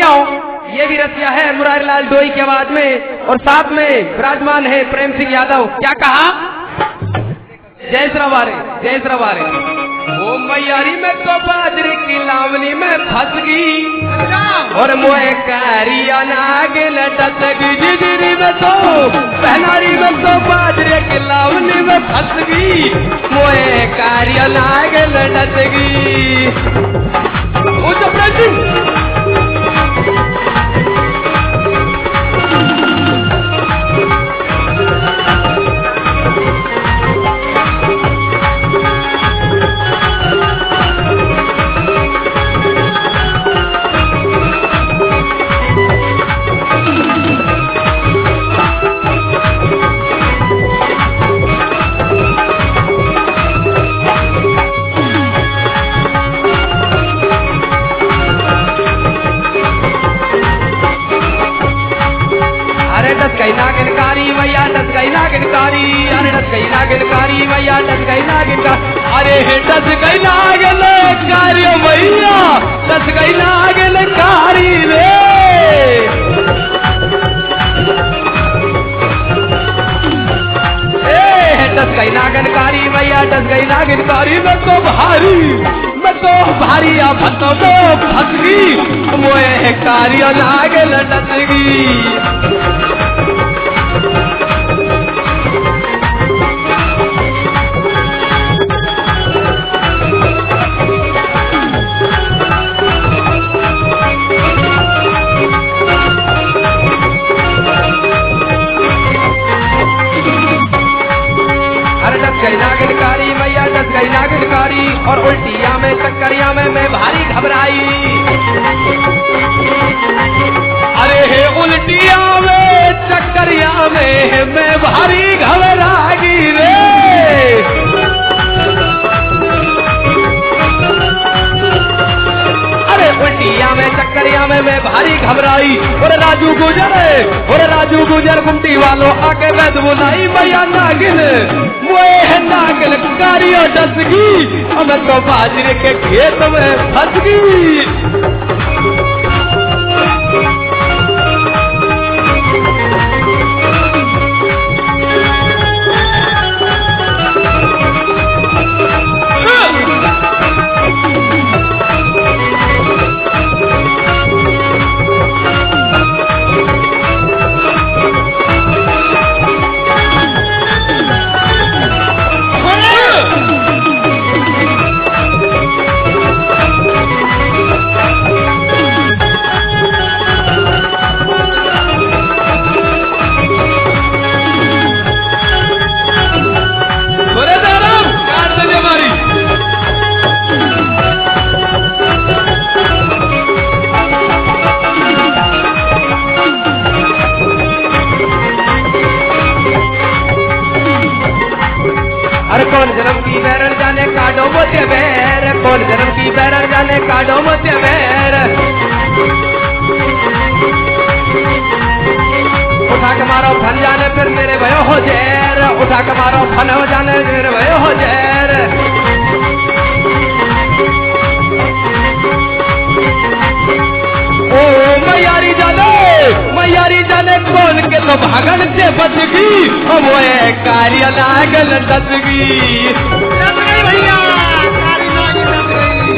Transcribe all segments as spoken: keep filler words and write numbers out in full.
रसिया हूँ। ये भी रसिया है मुरारी लाल डोई की आवाज में और साथ में विराजमान है प्रेम सिंह यादव। क्या कहा? जय श्रवारे जय श्रवारे। ओ मैयारी में तो बाजरे की लावनी में फंस गई और मोए कारिया नागे लटक गई जिजरी में तो पहनारी में तो बाजरे की लावनी में फंस गई मोए कारिया नागे लटक गई। ओ जबरदस्त नागिनकारी मैया डस गई नागिनकारी अरे डस गई नागिनकारी मैया डस गई नागिनकारी अरे डस गई नागिनकारी मैया डस गई नागिनकारी रे। डस गई नागिनकारी मैया डस गई नागिनकारी मैं तो भारी मैं तो भारी आ फंसो फंस गई मोए कारिया नागिन डस गई। नागिनकारी मैया डस गई नागिनकारी और उल्टिया में चक्करिया में मैं भारी घबराई। अरे हे उल्टिया में चक्करिया में मैं भारी घबराई रे। अरे उल्टिया में चक्करिया में मैं भारी घबराई और राजू गुजर और राजू गुजर गुमटी वालों आके वैद बुलाई मैया नागिन मोए नागिन कारिया डस गई अब तो बाजरे के खेत में फंस गई। कौन जन्म की बैरन जाने काटो मुझे बैर कौन जन्म की बैरन जाने काटो मुझे बैर। उठा के मारो फन जाने फिर मेरे भयो हो जैर उठा के मारो फन हो जाने मेरे भयो हो जैर। ओ मैयारी जाने मैयारी जाने कौन के तो भागन से बच गई वो कारिया नागिन डस गई भैया काली नागिन डस गई।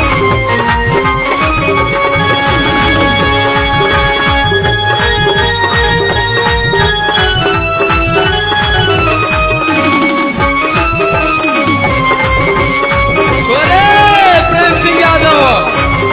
प्रेम सिंह यादव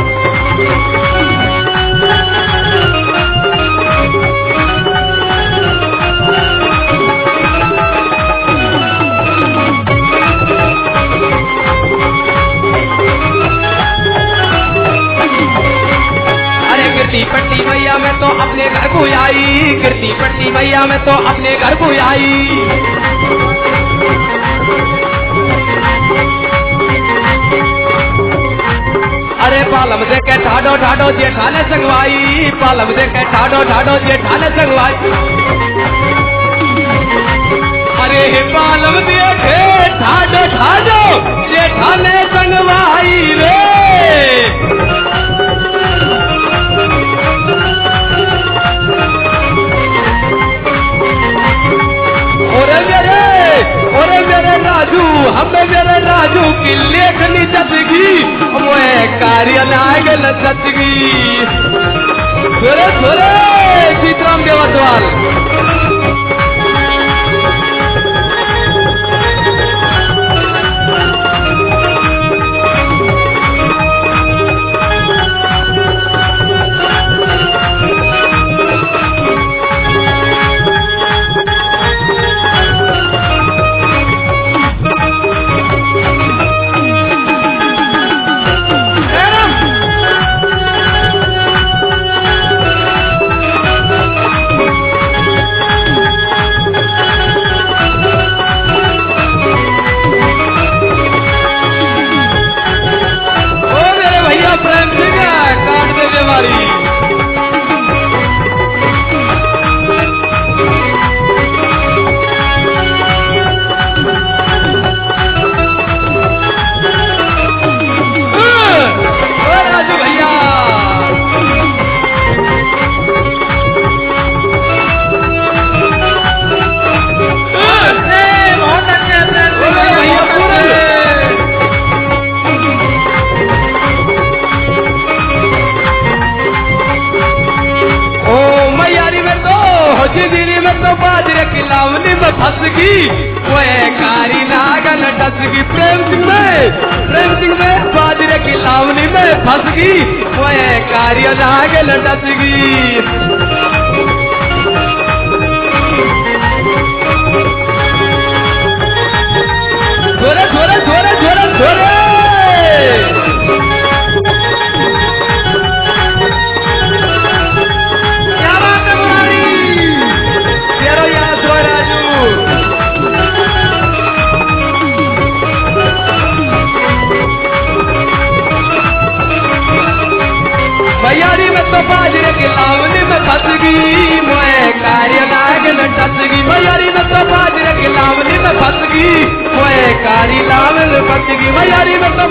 गिरती पट्टी मैया में तो अपने घर को आई गिरती पट्टी मैया में तो अपने घर को आई। अरे पालम से के ठाडो ठाडो जेठाने संगवाई पालम से के ठाडो ठाडो जेठाने संगवाई। अरे पालम देखे ठाडो ठाडो जेठाने संगवाई रे। राजू की लेखनी जचगी मोए कार्य लागल सचगी थोड़े थोड़े सीताराम देवतवाल बाजरे की लावनी में फंसगी वो कारी नागल डसगी प्रेम सिंह में प्रेम सिंह में बाजरे की लावनी में फंसगी वो कारी नागल डसगी थोड़े थोड़े थोड़े थोड़े थोड़े भैयारी में तो बाजरे की लावनी में फंसगी मोए कार्य लागल टसगी भैयारी में तो बाजरे की लावनी में फंसगी मोए कारी लावल फंसगी भैयारी में तो